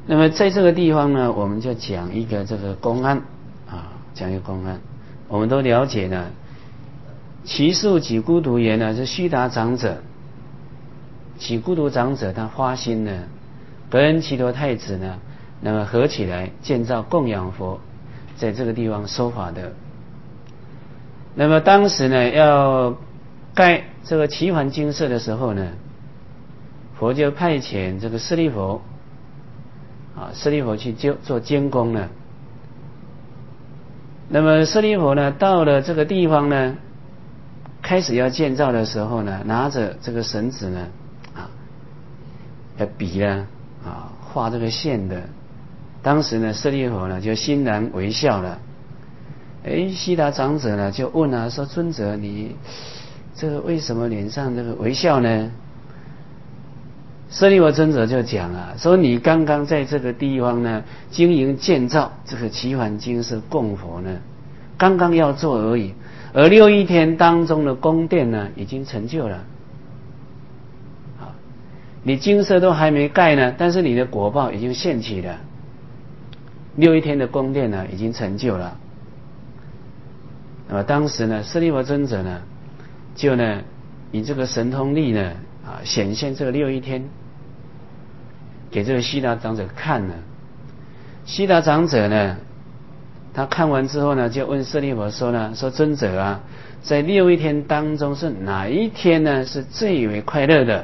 那么在这个地方呢，我们就讲一个这个公案讲一个公案。我们都了解呢，祇树给孤独园呢是须达长者，给孤独长者他发心呢，跟祇陀太子呢，那么合起来建造供养佛，在这个地方说法的。那么当时呢，要盖这个祇桓精舍的时候呢，佛就派遣这个舍利弗舍利弗去做监工呢。那么舍利弗呢，到了这个地方呢，开始要建造的时候呢，拿着这个绳子呢，笔呢，画这个线的。当时呢，舍利弗呢就欣然微笑了。悉达长者呢就问说：“尊者，你这个为什么脸上这个微笑呢？”舍利弗尊者就讲说：“你刚刚在这个地方呢，经营建造这个祇桓精舍供佛呢，刚刚要做而已，而6天当中的宫殿呢，已经成就了。你精舍都还没盖呢，但是你的果报已经现起了。6天的宫殿呢，已经成就了。”那么当时呢，舍利弗尊者呢，就呢以这个神通力呢显现这个6天给这个悉达长者看了。悉达长者呢，他看完之后呢，就问舍利弗说呢：“说尊者在6天当中是哪一天呢是最为快乐的？”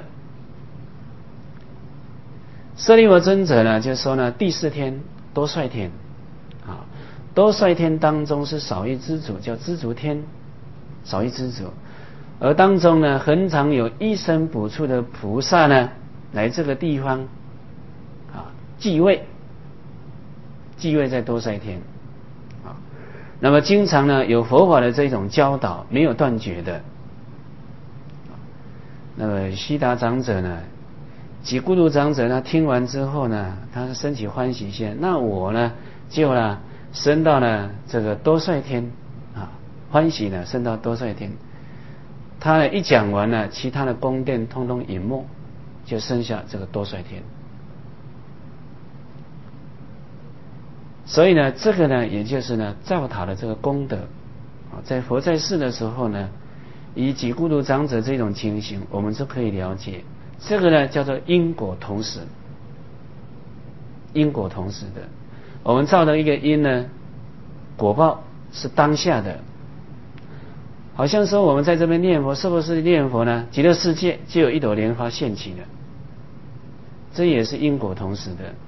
舍利弗尊者呢就说呢：“第4天多帅天多帅天当中是少一知足，叫知足天，少一知足。而当中呢，恒常有一生补处的菩萨呢，来这个地方继位在多帅天那么经常呢有佛法的这种教导，没有断绝的。那么悉达长者呢，给孤独长者呢，听完之后呢，他升起欢喜心，那我呢就升到了这个多帅天欢喜呢升到多帅天。他呢一讲完了，其他的宫殿通通隐没，就剩下这个多帅天。所以呢，这个呢也就是呢造塔的这个功德在佛在世的时候呢，以给孤独长者这种情形，我们就可以了解，这个呢叫做因果同时，因果同时的。我们造的一个因呢，果报是当下的。好像说我们在这边念佛，是不是念佛呢？极乐世界就有一朵莲花现起了，这也是因果同时的。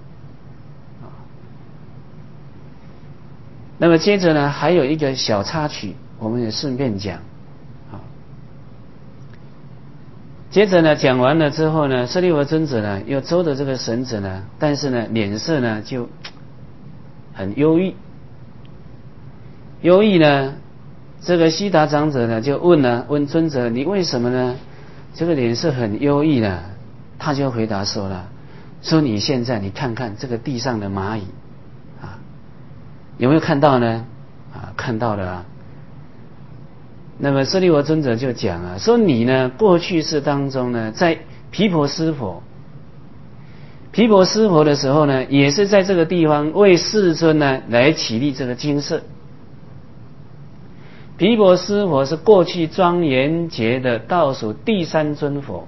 那么接着呢，还有一个小插曲，我们也顺便讲。接着呢，讲完了之后呢，舍利弗尊者呢又捉着这个绳子呢，但是呢脸色呢就很忧郁。忧郁呢，这个悉达长者呢就问尊者：“你为什么呢这个脸色很忧郁呢？”他就回答说了：“说你现在你看看这个地上的蚂蚁有没有看到呢？看到了那么舍利弗尊者就讲说你呢过去世当中呢，在毗婆尸佛的时候呢，也是在这个地方为世尊呢来起立这个精舍。毗婆尸佛是过去庄严劫的倒数第3尊佛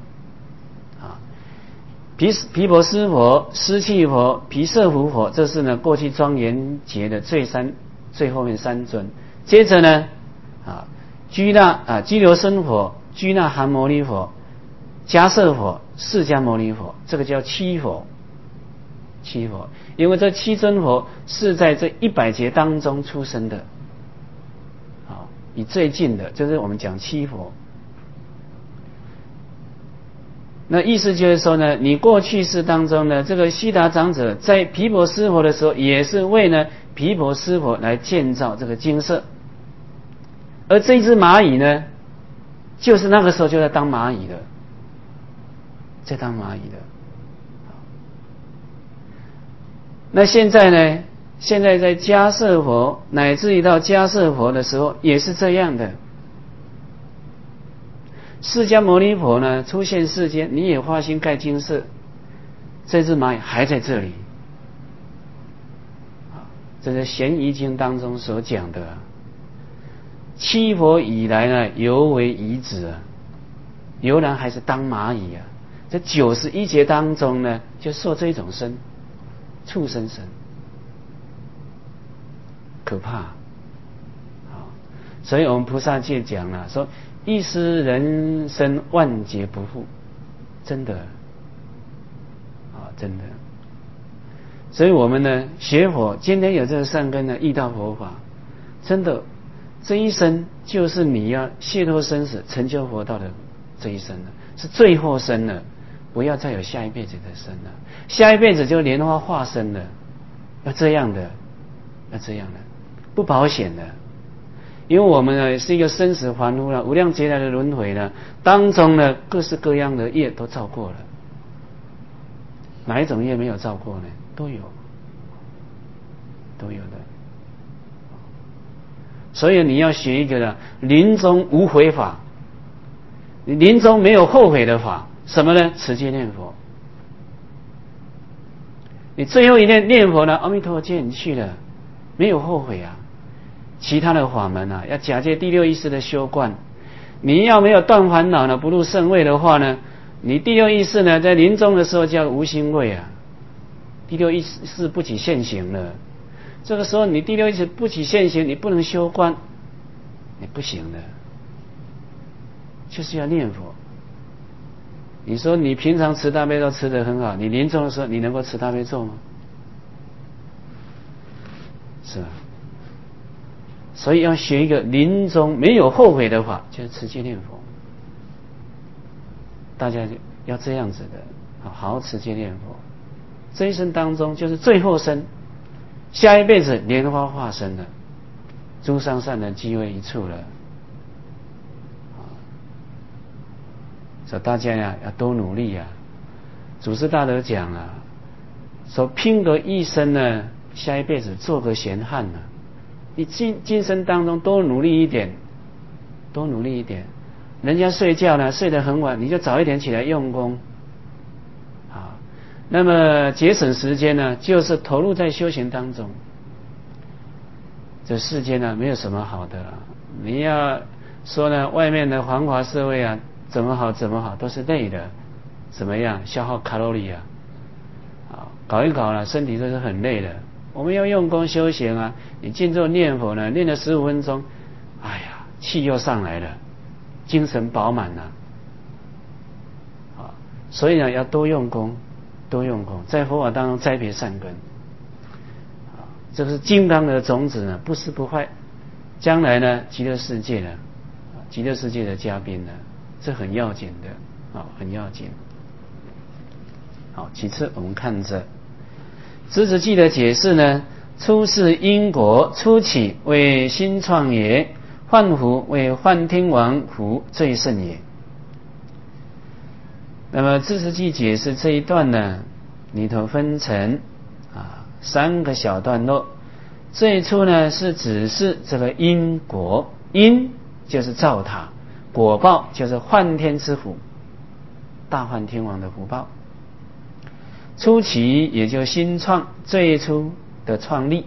毗婆尸佛、尸弃佛、毗舍浮佛，这是呢过去庄严劫的最后面3尊。接着呢居留僧佛、居那含牟尼佛、迦摄佛、释迦牟尼佛，这个叫7佛。因为这7尊佛是在这100劫当中出生的以最近的就是我们讲7佛。那意思就是说呢，你过去世当中呢，这个悉达长者在毗婆尸佛的时候，也是为呢毗婆尸佛来建造这个精舍。而这只蚂蚁呢，就是那个时候就在当蚂蚁的，那现在呢，现在在迦摄佛乃至于到迦摄佛的时候也是这样的。释迦牟尼佛呢出现世间，你也发心盖精舍，这只蚂蚁还在这里这是《咸宜经》当中所讲的七佛以来呢，犹为夷子啊，犹然还是当蚂蚁啊。这91劫当中呢，就受这种身，畜生身，可怕。所以我们菩萨戒讲了，说一失人生万劫不复，真的真的。所以我们呢学佛，今天有这个善根呢，遇到佛法，真的这一生就是你要解脱生死、成就佛道的这一生了，是最后生了，不要再有下一辈子的生了，下一辈子就莲花化身了，要这样的，不保险的。因为我们呢是一个生死凡夫了，无量劫来的轮回呢当中呢，各式各样的业都造过了，哪一种业没有造过呢？都有的。所以你要学一个呢，临终无悔法，你临终没有后悔的法，什么呢？持戒念佛。你最后一念佛呢，阿弥陀佛接你去了，没有后悔啊。其他的法门啊，要假借第六意识的修观。你要没有断烦恼呢，不入圣位的话呢，你第六意识呢，在临终的时候叫无心位啊。第六意识不起现行了，这个时候你第六意识不起现行，你不能修观，你不行的，就是要念佛。你说你平常持大悲咒持得很好，你临终的时候你能够持大悲咒吗？是吧？所以要学一个临终没有后悔的法，就是持戒念佛。大家要这样子的，好好持戒念佛。这一生当中就是最后生，下一辈子莲花化身了，诸上善人积为一处了。所以大家呀要多努力啊。祖师大德讲啊，说拼个一生呢，下一辈子做个闲汉呢。你今生当中多努力一点，人家睡觉呢睡得很晚，你就早一点起来用功啊。那么节省时间呢，就是投入在修行当中。这世间呢没有什么好的了，你要说呢外面的繁华社会啊怎么好都是累的，怎么样消耗卡路里啊，搞一搞了身体都是很累的。我们要用功修行啊，你静坐念佛呢，念了15分钟，哎呀，气又上来了，精神饱满了，所以呢，要多用功，在佛法当中栽培善根，这是金刚的种子呢，不失不坏，将来呢，极乐世界的嘉宾呢，这很要紧的，很要紧。好，其次我们看着知识记的解释呢，出世因果，初起为心创也，幻福为幻天王福最胜也。那么知识记解释这一段呢，里头分成3个小段落。最初呢是指示这个因果，因就是造塔，果报就是幻天之福，大幻天王的福报。初期也就新创，最初的创立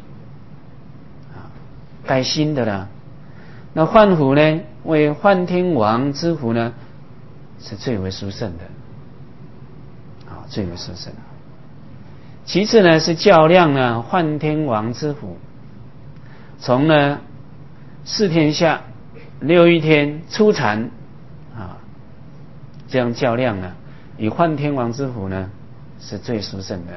该新的了。那幻福呢，为幻天王之福呢，是最为殊胜的，最为殊胜。其次呢是较量呢幻天王之福，从呢4天下6欲天初禅这样较量呢，与幻天王之福呢是最殊胜的。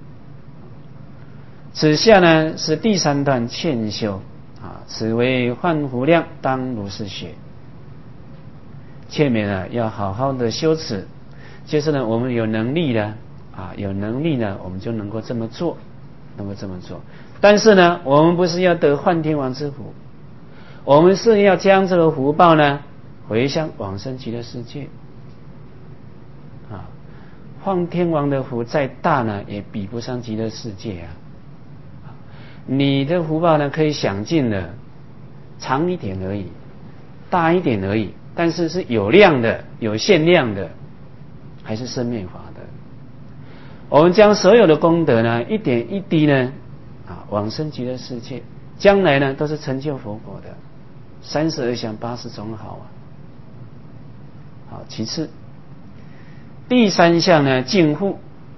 此下呢是第3段劝修此为幻福量，当如是学。劝勉呢要好好的修持，就是呢我们有能力呢我们就能够这么做，但是呢我们不是要得幻天王之福，我们是要将这个福报呢回向往生极乐世界。幻天王的福再大呢，也比不上极乐世界啊。你的福报呢，可以享尽了，长一点而已，大一点而已，但是是有量的，有限量的，还是生灭法的。我们将所有的功德呢，一点一滴呢， 往生极乐世界，将来呢都是成就佛果的。32相80种好啊。好，其次第三项呢，净护。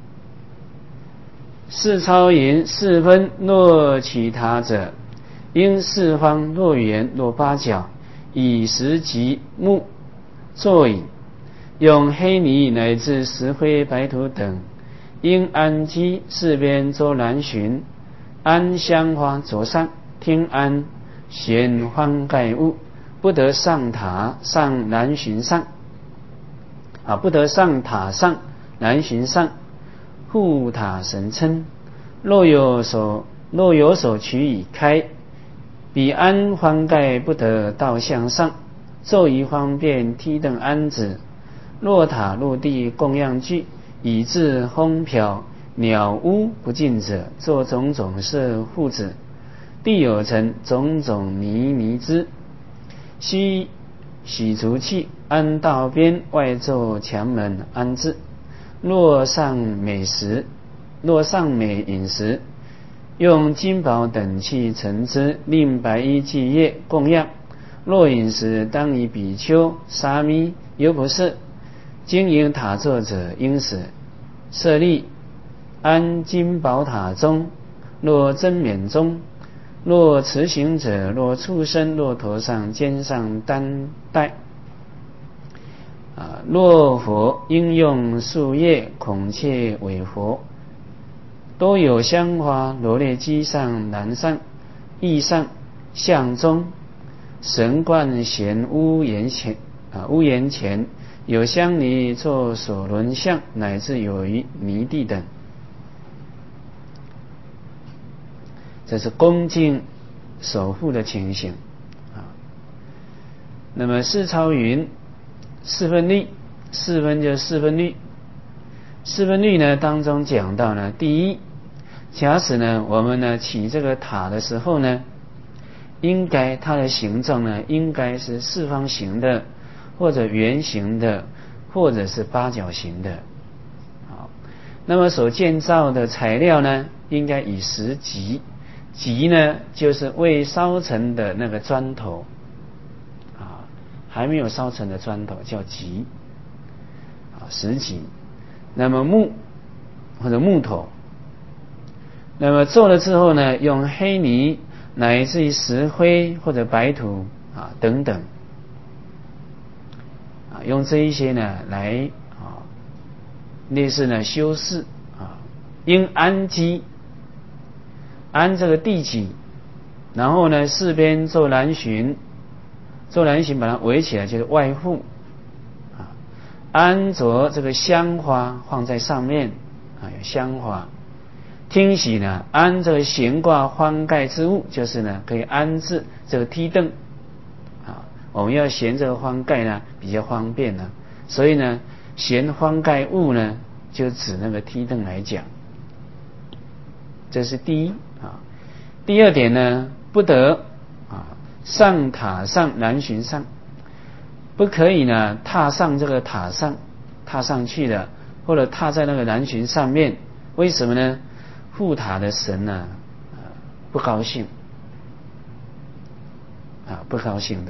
是超云四分，若其他者，因四方若圆若八角，以石及木作引，用黑泥乃至石灰白土等，应安基四边周南巡，安香花左上，听安悬幡盖物，不得上塔上南巡上不得上塔上南巡上，护塔神称。若有所取以开，彼安幡盖不得到向上，昼宜方便梯等安置。若塔入地供养具，以致风飘鸟屋不尽者，作种种设护子。地有成种种泥之，须洗除器，安道边外奏墙门安置。若上美饮食，用金宝等器盛之，令白衣祭业供养。若饮食，当以比丘、沙弥、优婆塞经营塔座者，应使舍利安金宝塔中，若真冕中。若持行者，若畜生，若头上肩上担带。若佛，应用树叶，孔雀尾佛，多有香花罗列机上、栏上、翼上、像中。神观闲屋檐前，有香泥作所轮像，乃至有于泥地等。这是恭敬守护的情形那么四超云四分律，四分就是四分律。四分律呢当中讲到呢，第一，假使呢我们呢起这个塔的时候呢，应该它的形状呢应该是四方形的，或者圆形的，或者是八角形的。好，那么所建造的材料呢，应该以石级，级呢就是未烧成的那个砖头还没有烧成的砖头叫级石级。那么木或者木头，那么做了之后呢，用黑泥乃至于石灰或者白土等等用这一些呢来类似呢修饰应安基，安这个地基，然后呢四边做南巡，做南巡把它围起来就是外护安着这个香花放在上面有香花。听喜呢安这个悬挂幡盖之物，就是呢可以安置这个梯凳我们要悬这个幡盖呢比较方便呢，所以呢悬幡盖物呢就指那个梯凳来讲。这是第一第二点呢，不得上塔上南巡上，不可以呢踏上这个塔上，踏上去的，或者踏在那个南巡上面。为什么呢？护塔的神呢不高兴不高兴的。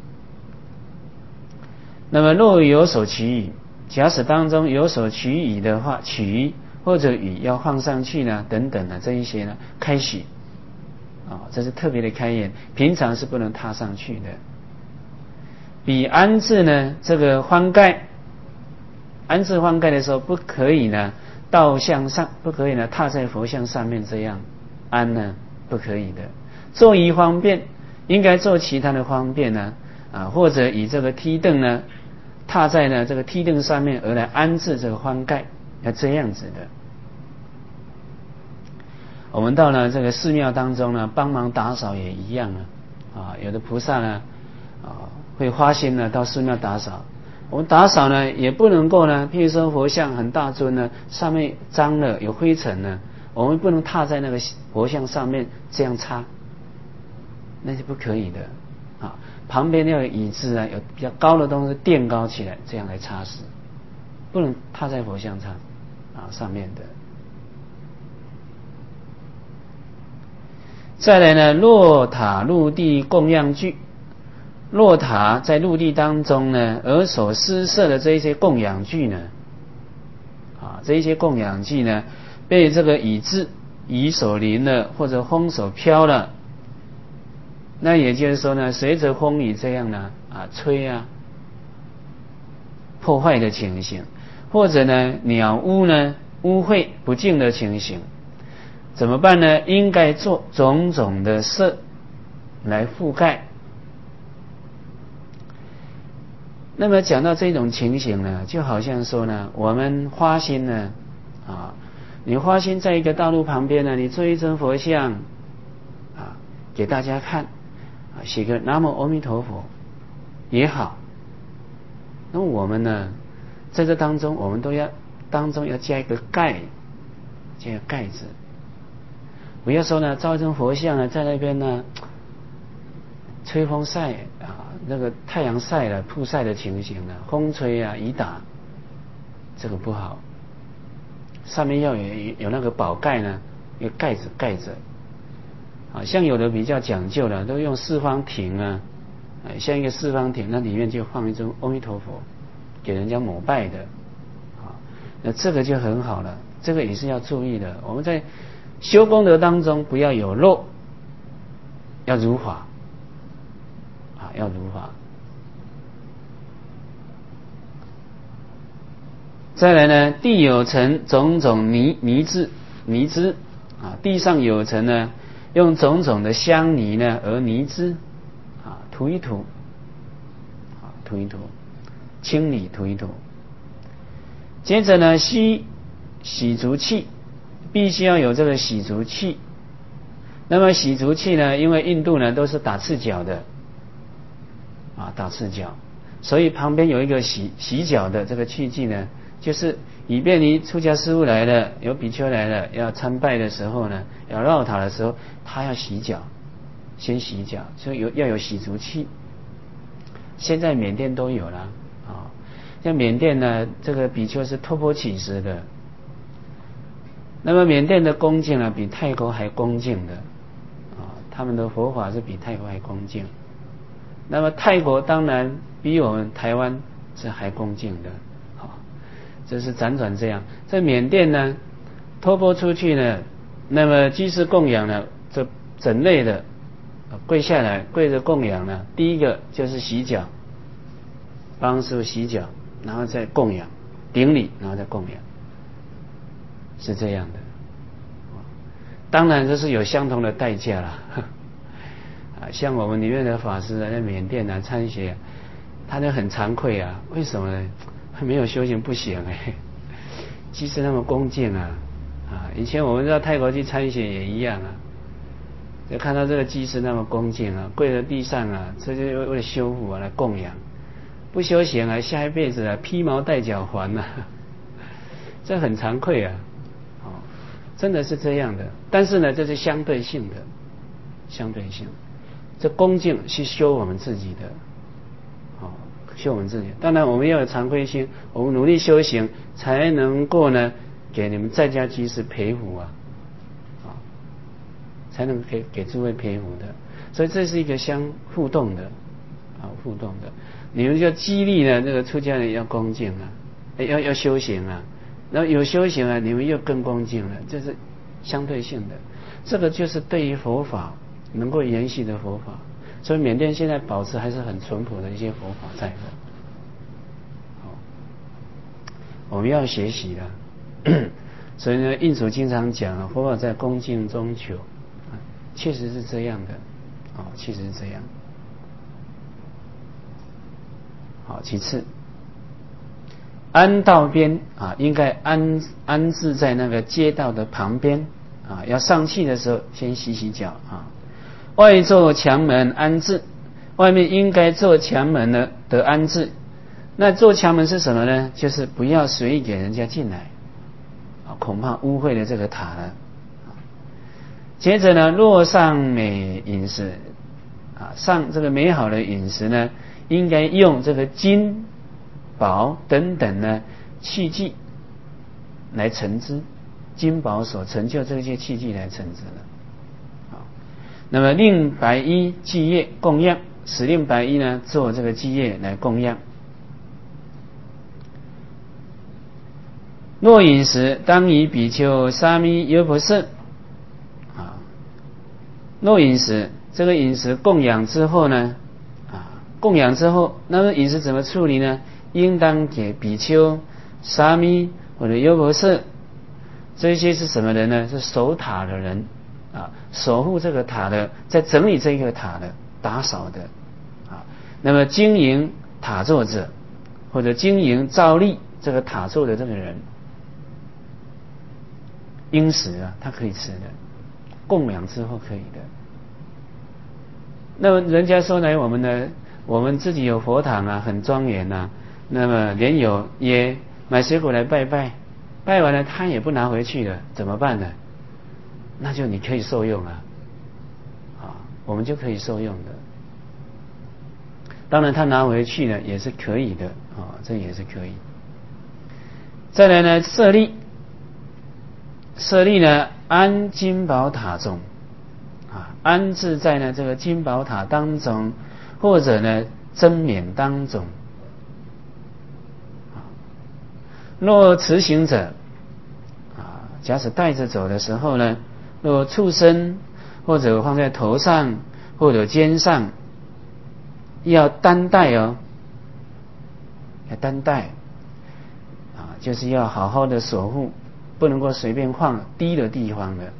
那么若有所取语，假使当中有所取语的话，取或者语要放上去呢等等这一些呢开许这是特别的开言，平常是不能踏上去的。比安置呢这个幡盖，安置幡盖的时候不可以呢倒向上，不可以呢踏在佛像上面，这样安呢不可以的。坐仪方便，应该做其他的方便呢或者以这个梯凳呢踏在呢这个梯凳上面而来安置这个幡盖，要这样子的。我们到了这个寺庙当中呢，帮忙打扫也一样有的菩萨呢会花心呢到寺庙打扫。我们打扫呢也不能够呢，譬如说佛像很大尊呢，上面脏了有灰尘呢，我们不能踏在那个佛像上面这样擦，那是不可以的旁边要有椅子有比较高的东西垫高起来，这样来擦拭，不能踏在佛像上面的。 再来呢，落塔陆地供养具，落塔在陆地当中呢，而所施设的这一些供养具呢，这一些供养具呢，被这个雨所淋了，或者风所飘了，那也就是说呢，随着风雨这样呢，吹破坏的情形，或者呢，鸟污呢，污秽不净的情形。怎么办呢？应该做种种的色来覆盖。那么讲到这种情形呢，就好像说呢，我们花心呢，你花心在一个道路旁边呢，你做一尊佛像，给大家看，写个南无阿弥陀佛也好。那么我们呢，在这当中，我们都要当中要加一个盖，加一个盖字。不要说呢，造一尊佛像呢，在那边呢，吹风晒那个太阳晒了、曝晒的情形呢，风吹雨打，这个不好。上面要有那个宝盖呢，一个盖子盖着。像有的比较讲究的，都用四方亭像一个四方亭，那里面就放一尊阿弥陀佛，给人家膜拜的。那这个就很好了，这个也是要注意的。我们在修功德当中不要有漏，要如法要如法。再来呢，地有尘种种泥质地上有尘呢，用种种的香泥呢而泥之涂一涂，清理涂一涂。接着呢，洗足器，必须要有这个洗足器。那么洗足器呢，因为印度呢都是打赤脚的打赤脚，所以旁边有一个洗脚的这个器具呢，就是以便你出家师父来了，有比丘来了，要参拜的时候呢，要绕塔的时候，他要洗脚，先洗脚，所以要有洗足器。现在缅甸都有了像缅甸呢，这个比丘是托钵乞食的。那么缅甸的恭敬呢，比泰国还恭敬的他们的佛法是比泰国还恭敬。那么泰国当然比我们台湾是还恭敬的这是辗转这样。在缅甸呢，托钵出去呢，那么居士供养呢，这整类的跪下来跪着供养呢，第一个就是洗脚，帮师父洗脚，然后再供养顶礼，然后再供养，是这样的。当然这是有相同的代价啦像我们里面的法师在缅甸参学，他就很惭愧为什么呢？没有修行不行居士那么恭敬以前我们到泰国去参学也一样就看到这个居士那么恭敬跪在地上这就为了修复来供养，不修行下一辈子披毛戴角还这很惭愧真的是这样的。但是呢，这是相对性的，这恭敬是修我们自己的修我们自己。当然我们要有惭愧心，我们努力修行才能够呢给你们在家居士培福才能给诸位培福的。所以这是一个相互动的互动的。你们就激励呢这个出家人要恭敬要修行然后有修行你们又更恭敬了，这是相对性的。这个就是对于佛法能够延续的佛法。所以缅甸现在保持还是很淳朴的一些佛法在的我们要学习的所以呢，印祖经常讲佛法在恭敬中求确实是这样的确实是这样。其次安道边应该安置在那个街道的旁边要上去的时候先洗脚外做墙门安置，外面应该做墙门的安置。那做墙门是什么呢？就是不要随意给人家进来恐怕污秽了这个塔了接着呢，若上美饮食上这个美好的饮食呢，应该用这个金宝等等呢器具来盛之，金宝所成就这些器具来盛之的那么令白衣祭业供养，使令白衣呢做这个祭业来供养。若饮食，当以比丘沙弥优婆塞若饮食，这个饮食供养之后呢供养之后，那么饮食怎么处理呢？应当给比丘、沙弥或者优婆塞，这些是什么人呢？是守塔的人守护这个塔的，在整理这个塔的，打扫的那么经营塔座者，或者经营造立这个塔座的这个人，应食他可以吃的，供养之后可以的。那么人家说呢，我们自己有佛堂很庄严那么莲友也买水果来拜拜，拜完了他也不拿回去了，怎么办呢？那就你可以受用我们就可以受用的。当然他拿回去呢也是可以的这也是可以。再来呢，舍利呢安金宝塔中安置在呢这个金宝塔当中，或者呢珍冕当中。若持行者假使带着走的时候呢，若畜生或者放在头上或者肩上，要担带要担带就是要好好的守护，不能够随便放低的地方的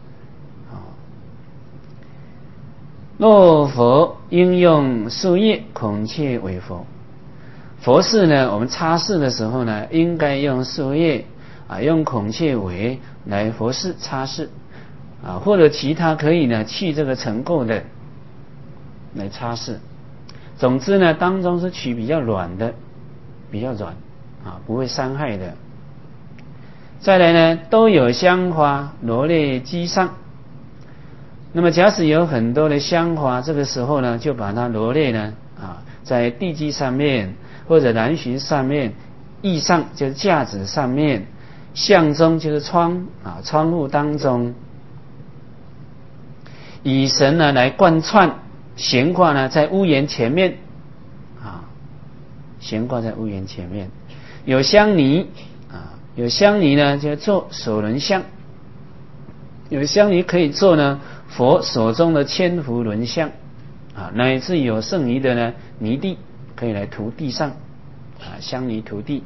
若佛应用树叶孔雀为佛，佛事呢我们擦拭的时候呢，应该用树叶用孔雀尾来佛事擦拭或者其他可以呢去这个尘垢的来擦拭。总之呢，当中是取比较软的，比较软不会伤害的。再来呢，都有香花罗列机上。那么假使有很多的香花，这个时候呢就把它罗列呢在地基上面，或者南巡上面，翼上就是架子上面，向中就是窗户当中，以绳呢来贯穿，悬挂呢在屋檐前面悬挂在屋檐前面。有香泥有香泥呢就做首轮像，有香泥可以做呢佛手中的千佛轮像乃至有剩泥的呢泥地可以来涂地上香泥涂地。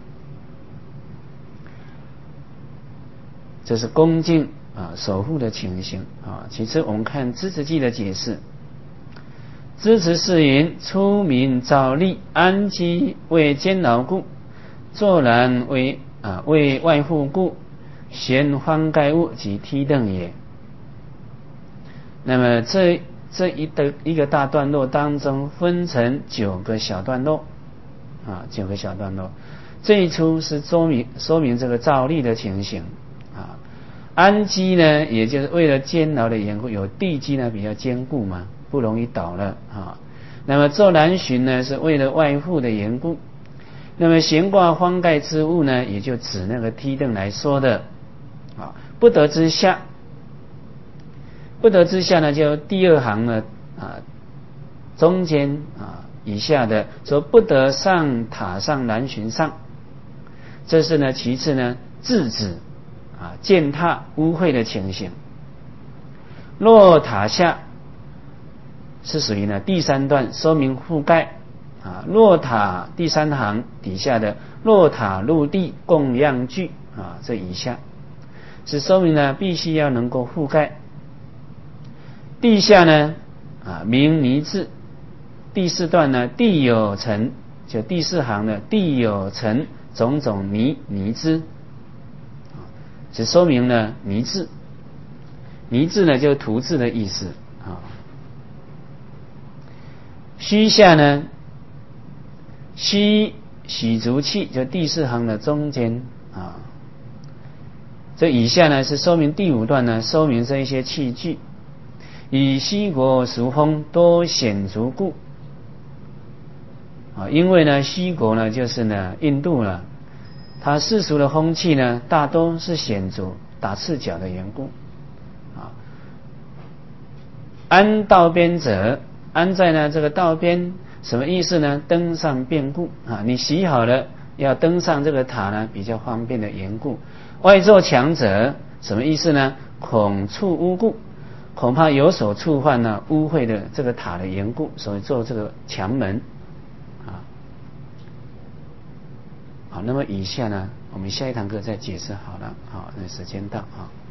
这是恭敬守护的情形其次我们看资持记的解释。资持是云：出名造立，安基为监牢故，坐然为外护故，悬方盖物及梯凳也。那么这一个大段落当中分成9个小段落9个小段落。这一出是说明这个造立的情形安基呢也就是为了监牢的缘故，有地基呢比较坚固嘛，不容易倒了那么坐南巡呢是为了外护的缘故。那么悬挂方盖之物呢，也就指那个梯凳来说的不得之下。不得之下呢，就第2行呢中间以下的说不得上塔上南巡上，这是呢其次呢制止践踏污秽的情形。若塔下是属于呢第3段说明覆盖若塔第3行底下的若塔入地供养具这以下是说明呢必须要能够覆盖。地下呢明泥质。第4段呢地有尘，就第4行呢地有尘种种泥质是说明呢泥质。泥质呢就是涂质的意思须下呢须洗足器，就第4行的中间这以下呢是说明第5段呢说明这一些器具。以西国属风多显足故因为呢西国呢就是呢印度了，它世俗的风气呢大多是显足打赤脚的缘故安道边者，安在呢这个道边，什么意思呢？登上便故啊，你洗好了要登上这个塔呢，比较方便的缘故。外作墙者，什么意思呢？恐触污故，恐怕有所触犯呢污秽的这个塔的缘故，所以做这个墙门啊。好，那么以下呢，我们下一堂课再解释好了。好，那时间到啊。